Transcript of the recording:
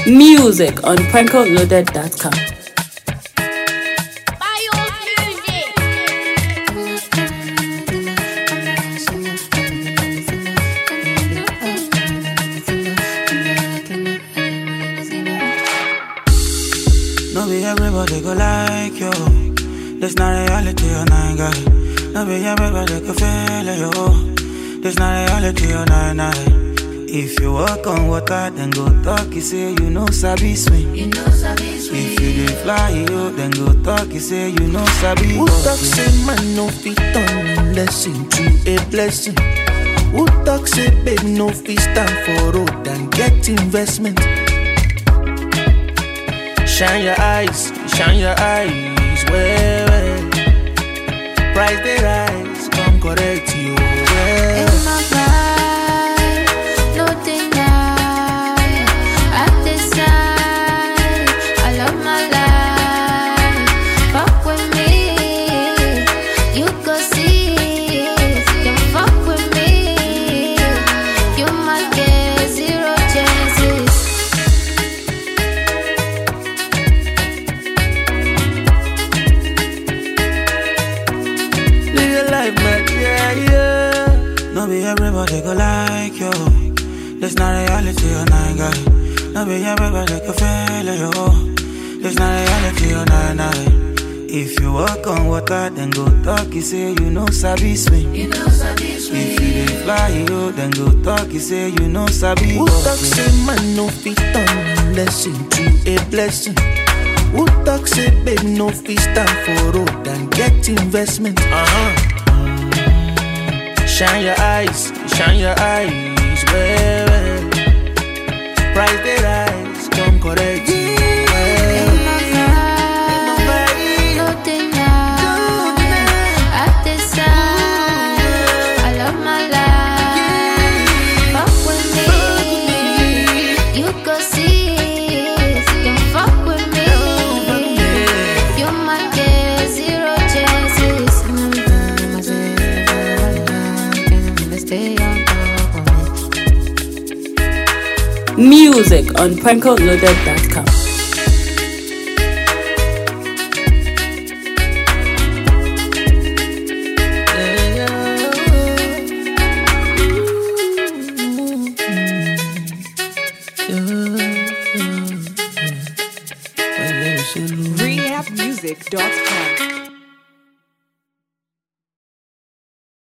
Music on prankoloaded.com. No be everybody go like you. This not reality on nine guy. No be everybody go feel it, yo. This not reality on nine. If you walk on water, then go talk, you say you know sabi swim. You know sabi swim. If you dey fly, you then go talk, you say you know sabi. Who talk say man no fit turn lesson to a blessing? Who talk say babe no fit stand for road and get investment? Shine your eyes, well, well. Price they rise, come correct you, well. In my mind, no deny. I decide, I love my life. Fuck with me, you go see. You fuck with me, you might get zero chances. Live man, yeah. No be everybody go like you. This not reality on nine guy. No be everybody go feel it, yo. This not reality on nine. If you walk on water, then go talk, you say you know sabi swim. You know sabi swim. If you dey fly, you then go talk, you say you know sabi. Who talk say man no fit turn lesson to a blessing? Who talk say babe no fit stand for road and get investment? Shine your eyes, well, well. Price they rise, come correct you, well. In my mind, no deny. I decide, I love my life. Fuck with me, you go see. You fuck with me, you might get zero chances. Stay on top of me. Music on prankoloaded.com.